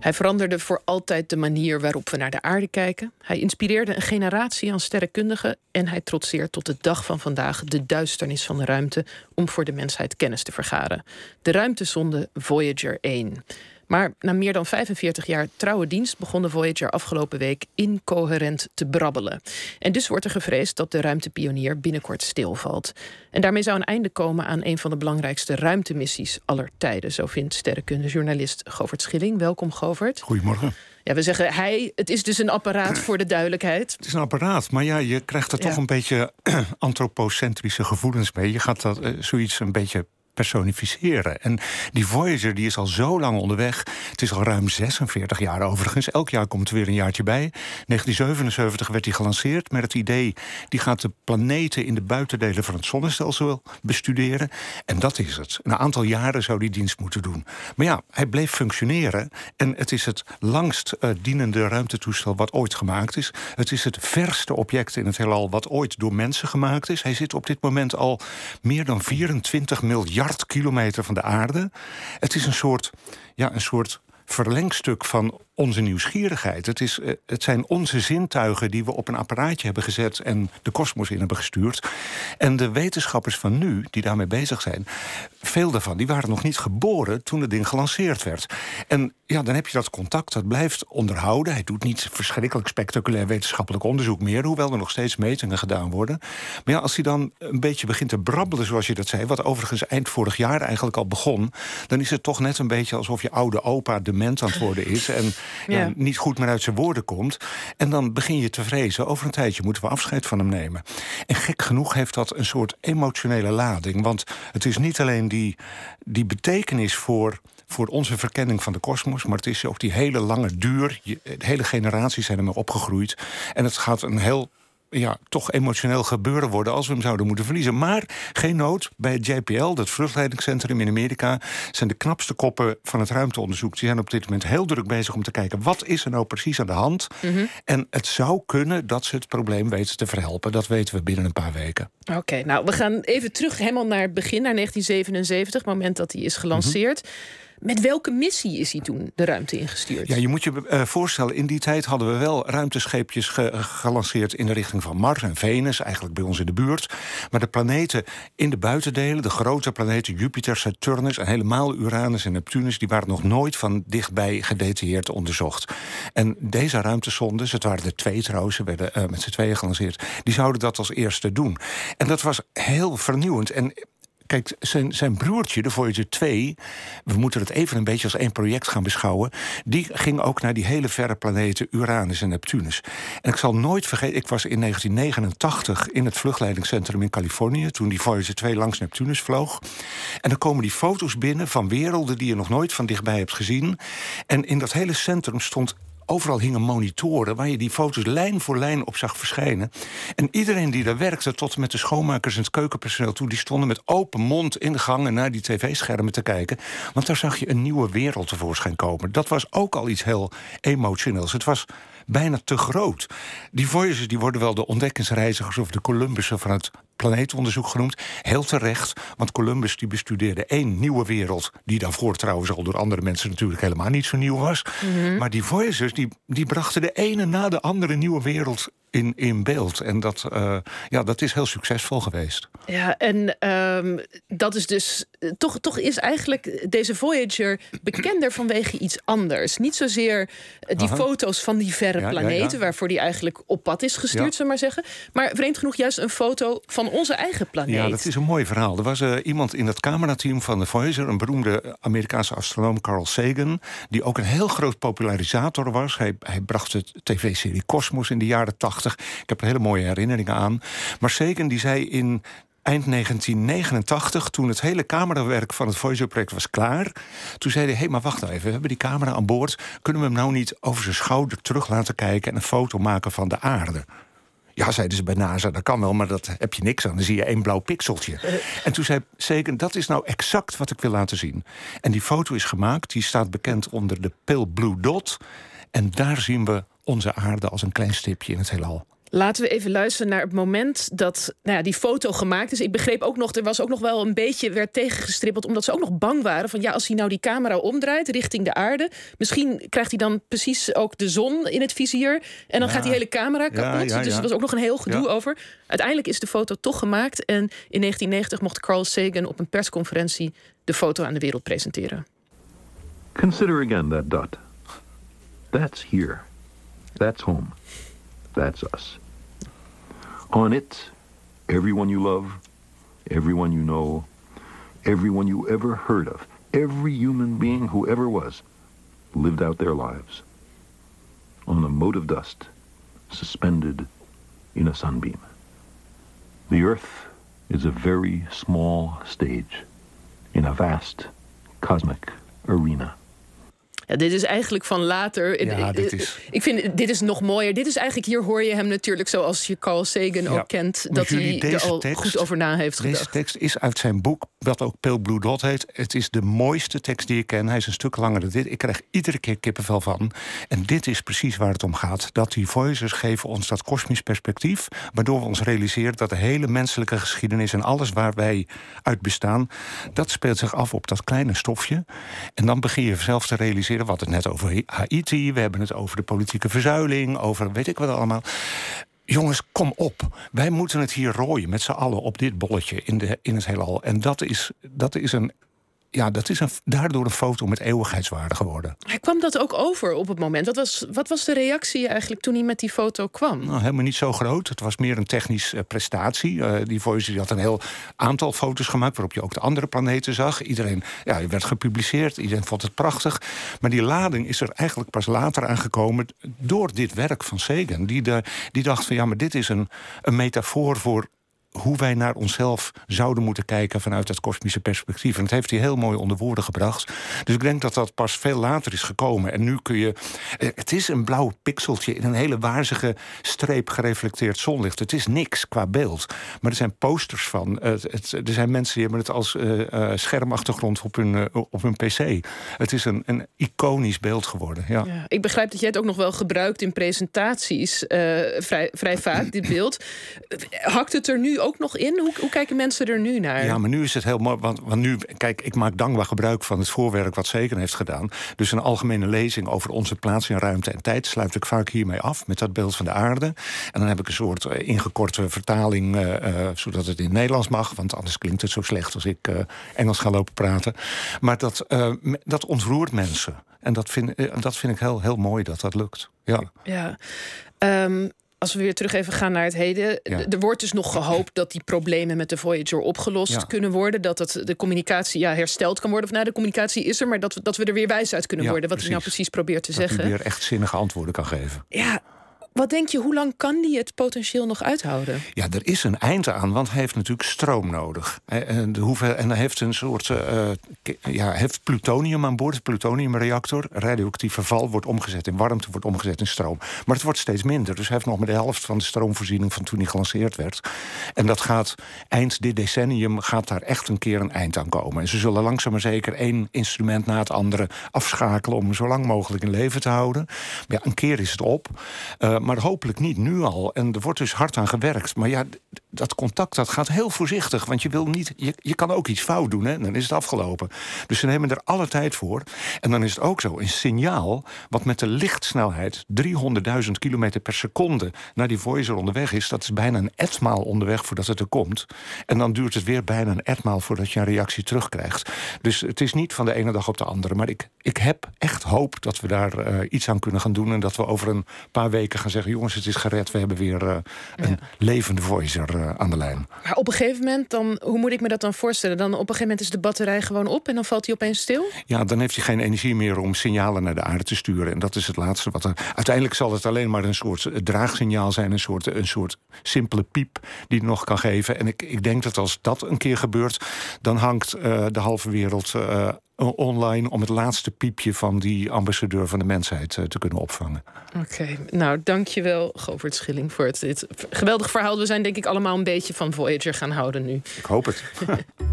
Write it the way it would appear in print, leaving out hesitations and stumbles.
Hij veranderde voor altijd de manier waarop we naar de aarde kijken. Hij inspireerde een generatie aan sterrenkundigen en hij trotseert tot de dag van vandaag de duisternis van de ruimte om voor de mensheid kennis te vergaren. De ruimtesonde Voyager 1. Maar na meer dan 45 jaar trouwe dienst begon de Voyager afgelopen week incoherent te brabbelen. En dus wordt er gevreesd dat de ruimtepionier binnenkort stilvalt. En daarmee zou een einde komen aan een van de belangrijkste ruimtemissies aller tijden. Zo vindt sterrenkundejournalist Govert Schilling. Welkom, Govert. Goedemorgen. Ja, we zeggen het is dus een apparaat voor de duidelijkheid. Het is een apparaat, maar ja, je krijgt er toch een beetje antropocentrische gevoelens mee. Je gaat dat zoiets een beetje personificeren. En die Voyager die is al zo lang onderweg. Het is al ruim 46 jaar overigens. Elk jaar komt er weer een jaartje bij. 1977 werd die gelanceerd met het idee, die gaat de planeten in de buitendelen van het zonnestelsel bestuderen. En dat is het. Een aantal jaren zou die dienst moeten doen. Maar ja, hij bleef functioneren. En het is het langst dienende ruimtetoestel wat ooit gemaakt is. Het is het verste object in het heelal wat ooit door mensen gemaakt is. Hij zit op dit moment al meer dan 24 miljard kilometer van de aarde. Het is een soort verlengstuk van onze nieuwsgierigheid. Het zijn onze zintuigen die we op een apparaatje hebben gezet en de kosmos in hebben gestuurd. En de wetenschappers van nu, die daarmee bezig zijn, veel daarvan, die waren nog niet geboren toen het ding gelanceerd werd. En ja, dan heb je dat contact, dat blijft onderhouden. Hij doet niet verschrikkelijk spectaculair wetenschappelijk onderzoek meer, hoewel er nog steeds metingen gedaan worden. Maar ja, als hij dan een beetje begint te brabbelen, zoals je dat zei, wat overigens eind vorig jaar eigenlijk al begon, dan is het toch net een beetje alsof je oude opa dement aan het worden is en niet goed meer uit zijn woorden komt. En dan begin je te vrezen, over een tijdje moeten we afscheid van hem nemen. En gek genoeg heeft dat een soort emotionele lading. Want het is niet alleen die betekenis voor onze verkenning van de kosmos, maar het is ook die hele lange duur. De hele generaties zijn ermee opgegroeid. En het gaat een heel toch emotioneel gebeuren worden als we hem zouden moeten verliezen. Maar geen nood, bij het JPL, dat vluchtleidingscentrum in Amerika, zijn de knapste koppen van het ruimteonderzoek. Die zijn op dit moment heel druk bezig om te kijken, wat is er nou precies aan de hand? Mm-hmm. En het zou kunnen dat ze het probleem weten te verhelpen. Dat weten we binnen een paar weken. Oké, nou, we gaan even terug helemaal naar het begin, naar 1977, het moment dat hij is gelanceerd. Mm-hmm. Met welke missie is hij toen de ruimte ingestuurd? Ja, je moet je voorstellen, in die tijd hadden we wel ruimtescheepjes gelanceerd in de richting van Mars en Venus, eigenlijk bij ons in de buurt. Maar de planeten in de buitendelen, de grote planeten Jupiter, Saturnus en helemaal Uranus en Neptunus, die waren nog nooit van dichtbij gedetailleerd onderzocht. En deze ruimtesondes, het waren er 2 trouwens, ze werden met z'n tweeën gelanceerd, die zouden dat als eerste doen. En dat was heel vernieuwend. En kijk, zijn broertje, de Voyager 2... we moeten het even een beetje als één project gaan beschouwen, die ging ook naar die hele verre planeten Uranus en Neptunus. En ik zal nooit vergeten, ik was in 1989 in het vluchtleidingscentrum in Californië, toen die Voyager 2 langs Neptunus vloog. En dan komen die foto's binnen van werelden die je nog nooit van dichtbij hebt gezien. En in dat hele centrum stond, overal hingen monitoren waar je die foto's lijn voor lijn op zag verschijnen. En iedereen die daar werkte, tot met de schoonmakers en het keukenpersoneel toe, die stonden met open mond in de gangen naar die tv-schermen te kijken. Want daar zag je een nieuwe wereld tevoorschijn komen. Dat was ook al iets heel emotioneels. Het was bijna te groot. Die Voyagers die worden wel de ontdekkingsreizigers of de Columbussen van het planeetonderzoek genoemd. Heel terecht, want Columbus die bestudeerde 1 nieuwe wereld, die daarvoor trouwens al door andere mensen natuurlijk helemaal niet zo nieuw was. Mm-hmm. Maar die Voyagers die brachten de ene na de andere nieuwe wereld in beeld. En dat is heel succesvol geweest. Ja, en dat is dus toch is eigenlijk deze Voyager bekender vanwege iets anders. Niet zozeer die foto's van die verre planeten, waarvoor die eigenlijk op pad is gestuurd, zullen we maar zeggen. Maar vreemd genoeg juist een foto van onze eigen planeet. Ja, dat is een mooi verhaal. Er was iemand in het camerateam van de Voyager, een beroemde Amerikaanse astronoom, Carl Sagan, die ook een heel groot popularisator was. Hij bracht de tv-serie Cosmos in de jaren 80. Ik heb er hele mooie herinneringen aan. Maar Sagan die zei in eind 1989, toen het hele camerawerk van het Voyager-project was klaar, toen zei hij, hé, maar wacht nou even, we hebben die camera aan boord, kunnen we hem nou niet over zijn schouder terug laten kijken en een foto maken van de aarde? Ja, zeiden ze bij NASA, dat kan wel, maar dat heb je niks aan. Dan zie je 1 blauw pixeltje. En toen zei Sagan, dat is nou exact wat ik wil laten zien. En die foto is gemaakt, die staat bekend onder de Pale Blue Dot. En daar zien we onze aarde als een klein stipje in het heelal. Laten we even luisteren naar het moment dat die foto gemaakt is. Ik begreep ook nog, er was ook nog wel een beetje, werd tegengestribbeld, omdat ze ook nog bang waren van als hij nou die camera omdraait richting de aarde, misschien krijgt hij dan precies ook de zon in het vizier en dan gaat die hele camera kapot. Dus er was ook nog een heel gedoe over. Uiteindelijk is de foto toch gemaakt en in 1990 mocht Carl Sagan op een persconferentie de foto aan de wereld presenteren. Consider again that dot. That's here. That's home. That's us. On it, everyone you love, everyone you know, everyone you ever heard of, every human being who ever was, lived out their lives. On a mote of dust, suspended in a sunbeam. The Earth is a very small stage in a vast cosmic arena. Ja, dit is eigenlijk van later. Ja, ik vind dit is nog mooier. Dit is eigenlijk, hier hoor je hem natuurlijk zoals je Carl Sagan ook kent, dat hij er al goed over na heeft gedacht. Deze tekst is uit zijn boek, wat ook Pale Blue Dot heet. Het is de mooiste tekst die ik ken. Hij is een stuk langer dan dit. Ik krijg iedere keer kippenvel van. En dit is precies waar het om gaat. Dat die Voyagers geven ons dat kosmisch perspectief, waardoor we ons realiseren dat de hele menselijke geschiedenis en alles waar wij uit bestaan, dat speelt zich af op dat kleine stofje. En dan begin je zelf te realiseren, wat het net over Haiti, we hebben het over de politieke verzuiling, over weet ik wat allemaal. Jongens, kom op. Wij moeten het hier rooien met z'n allen op dit bolletje in het heelal. En dat is daardoor een foto met eeuwigheidswaarde geworden. Hij kwam dat ook over op het moment. Wat was de reactie eigenlijk toen hij met die foto kwam? Nou, helemaal niet zo groot. Het was meer een technische prestatie. Die Voyager had een heel aantal foto's gemaakt waarop je ook de andere planeten zag. Iedereen werd gepubliceerd. Iedereen vond het prachtig. Maar die lading is er eigenlijk pas later aangekomen door dit werk van Sagan. Die dacht van maar dit is een metafoor voor hoe wij naar onszelf zouden moeten kijken vanuit het kosmische perspectief. En dat heeft hij heel mooi onder woorden gebracht. Dus ik denk dat dat pas veel later is gekomen. En nu kun je... Het is een blauw pixeltje in een hele wazige streep gereflecteerd zonlicht. Het is niks qua beeld. Maar er zijn posters van. Er zijn mensen die hebben het als schermachtergrond op hun pc. Het is een iconisch beeld geworden. Ja. Ja, ik begrijp dat jij het ook nog wel gebruikt in presentaties. Vrij vaak, dit beeld. Hakt het er nu ook nog in? Hoe kijken mensen er nu naar? Ja, maar nu is het heel mooi. Want nu, kijk, ik maak dankbaar gebruik van het voorwerk wat Sagan heeft gedaan. Dus een algemene lezing over onze plaats in ruimte en tijd sluit ik vaak hiermee af met dat beeld van de aarde. En dan heb ik een soort ingekorte vertaling, zodat het in het Nederlands mag. Want anders klinkt het zo slecht als ik Engels ga lopen praten. Maar dat ontroert mensen. En dat vind ik heel, heel mooi dat dat lukt. Ja. Als we weer terug even gaan naar het heden. Ja. Er wordt dus nog gehoopt dat die problemen met de Voyager opgelost kunnen worden. Dat de communicatie hersteld kan worden. Of de communicatie is er, maar dat we er weer wijs uit kunnen worden. Wat hij nou precies probeert te zeggen. Dat hij weer echt zinnige antwoorden kan geven. Ja. Wat denk je, hoe lang kan die het potentieel nog uithouden? Ja, er is een eind aan, want hij heeft natuurlijk stroom nodig. En hij heeft een soort heeft plutonium aan boord, een plutoniumreactor. Radioactief verval wordt omgezet in warmte, wordt omgezet in stroom. Maar het wordt steeds minder. Dus hij heeft nog maar de helft van de stroomvoorziening van toen hij gelanceerd werd. En dat gaat eind dit decennium gaat daar echt een keer een eind aan komen. En ze zullen langzaam maar zeker één instrument na het andere afschakelen om hem zo lang mogelijk in leven te houden. Maar een keer is het op. Maar hopelijk niet nu al. En er wordt dus hard aan gewerkt. Maar dat contact dat gaat heel voorzichtig. Want je wil niet. Je kan ook iets fout doen, hè? Dan is het afgelopen. Dus ze nemen er alle tijd voor. En dan is het ook zo. Een signaal wat met de lichtsnelheid 300.000 kilometer per seconde naar die Voyager onderweg is. Dat is bijna een etmaal onderweg voordat het er komt. En dan duurt het weer bijna een etmaal voordat je een reactie terugkrijgt. Dus het is niet van de ene dag op de andere. Maar ik heb echt hoop dat we daar iets aan kunnen gaan doen. En dat we over een paar weken gaan zeggen, jongens, het is gered. We hebben weer een levende Voyager aan de lijn. Maar op een gegeven moment, hoe moet ik me dat dan voorstellen? Dan op een gegeven moment is de batterij gewoon op en dan valt hij opeens stil? Ja, dan heeft hij geen energie meer om signalen naar de aarde te sturen. En dat is het laatste wat er... Uiteindelijk zal het alleen maar een soort draagsignaal zijn. Een soort simpele piep die het nog kan geven. En ik denk dat als dat een keer gebeurt, dan hangt de halve wereld online om het laatste piepje van die ambassadeur van de mensheid te kunnen opvangen. Oké, nou dankjewel Govert Schilling voor dit geweldig verhaal. We zijn denk ik allemaal een beetje van Voyager gaan houden nu. Ik hoop het.